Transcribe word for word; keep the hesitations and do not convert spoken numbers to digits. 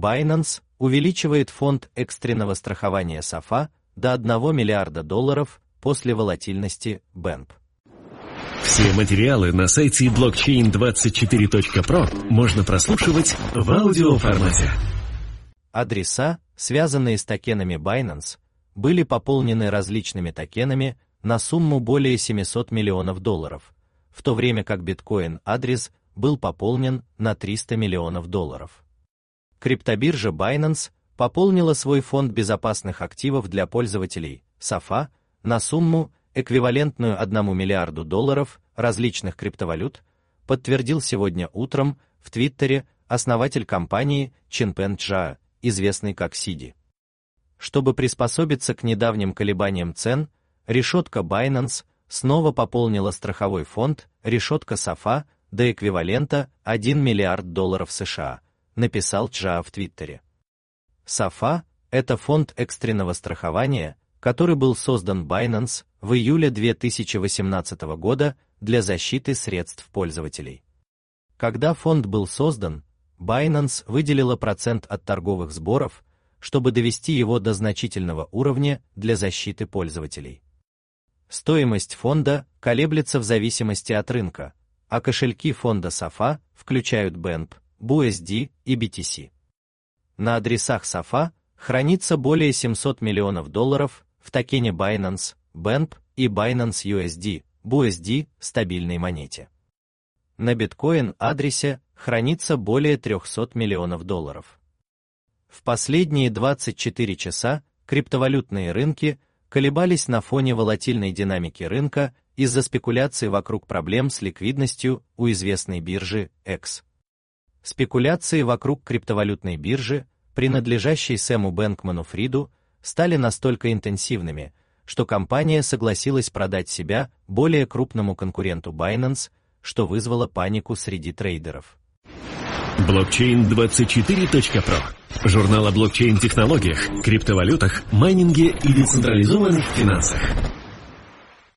Binance увеличивает фонд экстренного страхования СаФа до одного миллиарда долларов после волатильности бэ эн пи. Все материалы на сайте блокчейн двадцать четыре точка про можно прослушивать в аудиоформате. Адреса, связанные с токенами Binance, были пополнены различными токенами на сумму более семисот миллионов долларов, в то время как биткоин-адрес был пополнен на триста миллионов долларов. Криптобиржа Binance пополнила свой фонд безопасных активов для пользователей СаФа на сумму, эквивалентную одному миллиарду долларов различных криптовалют, подтвердил сегодня утром в Твиттере основатель компании Чинпен Чжао, известный как Сиди. Чтобы приспособиться к недавним колебаниям цен, решетка Binance снова пополнила страховой фонд решетка СаФа до эквивалента один миллиард долларов США, написал Чжао в Твиттере. СаФа – это фонд экстренного страхования, который был создан Binance в июле две тысячи восемнадцатого года для защиты средств пользователей. Когда фонд был создан, Binance выделила процент от торговых сборов, чтобы довести его до значительного уровня для защиты пользователей. Стоимость фонда колеблется в зависимости от рынка, а кошельки фонда СаФа включают бэ эн пи, бу эс ди и би ти си. На адресах СаФа хранится более семисот миллионов долларов в токене Binance, бэ эн пи и Binance ю эс ди, бу эс ди стабильной монете. На биткоин-адресе хранится более трехсот миллионов долларов. В последние двадцать четыре часа криптовалютные рынки колебались на фоне волатильной динамики рынка из-за спекуляций вокруг проблем с ликвидностью у известной биржи Экс. Спекуляции вокруг криптовалютной биржи, принадлежащей Сэму Бэнкману-Фриду, стали настолько интенсивными, что компания согласилась продать себя более крупному конкуренту Binance, что вызвало панику среди трейдеров. блокчейн двадцать четыре точка про. Журнал о блокчейн-технологиях, криптовалютах, майнинге и децентрализованных финансах.